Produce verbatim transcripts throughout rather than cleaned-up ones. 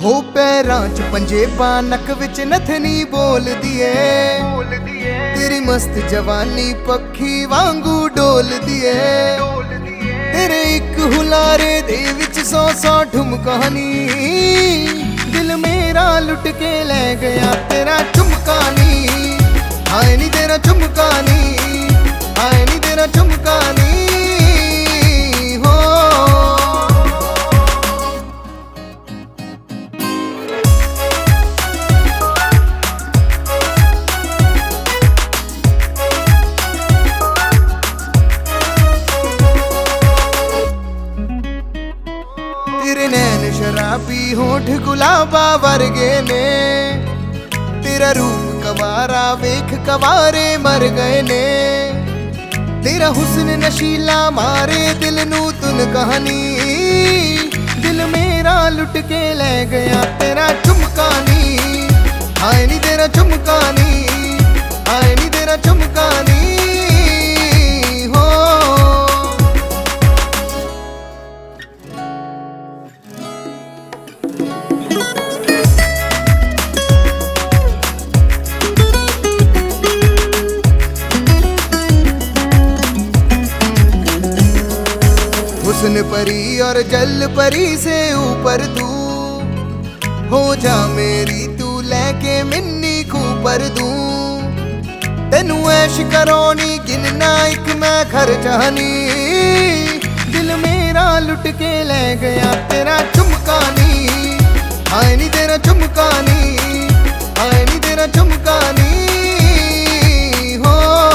हो पैरां च पंजेबां नक विच नथनी बोल दिए तेरी मस्त जवानी पक्षी वांगू डोल दिए तेरे एक हुलारे दे विच सौ सौ ठुमकानी दिल मेरा लुट के ले गया तेरा चुमकानी आए नी तेरा चुमकानी आए नी तेरा चुमकानी हो तेरे नैन शराबी होठ गुलाबा वर्गे ने तेरा रूप कवारा वेख कवारे मर गए ने तेरा हुस्न नशीला मारे दिल नू तुन कहानी दिल मेरा लुट के ले गया तेरा चुमकानी आए नी तेरा चुमकानी आए नी तेरा चुमकानी हो हुस्न परी और जल परी से ऊपर तू हो जा मेरी तू लेके मिन्नी खूपर दूं तेनू ऐश करोनी गिनना एक मैं खर्चानी दिल मेरा लुट के ले गया तेरा चुमकानी आए नी तेरा चुमकानी आए नी तेरा चुमकानी हो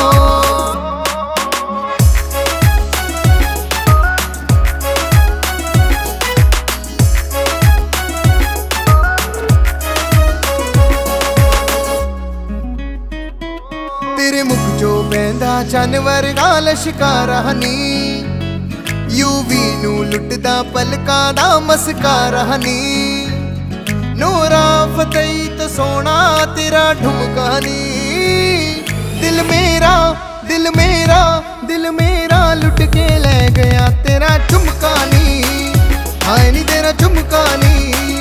तेरे मुख जो बहंदा चन वर्गा लश्कारा नी यूवी नू लुटदा पलकां दा मस्कारा नी नूरा फतेही तो सोना तेरा ढुमकानी दिल मेरा दिल मेरा दिल मेरा लुट के ले गया तेरा चुमकानी आए नी तेरा चुमकानी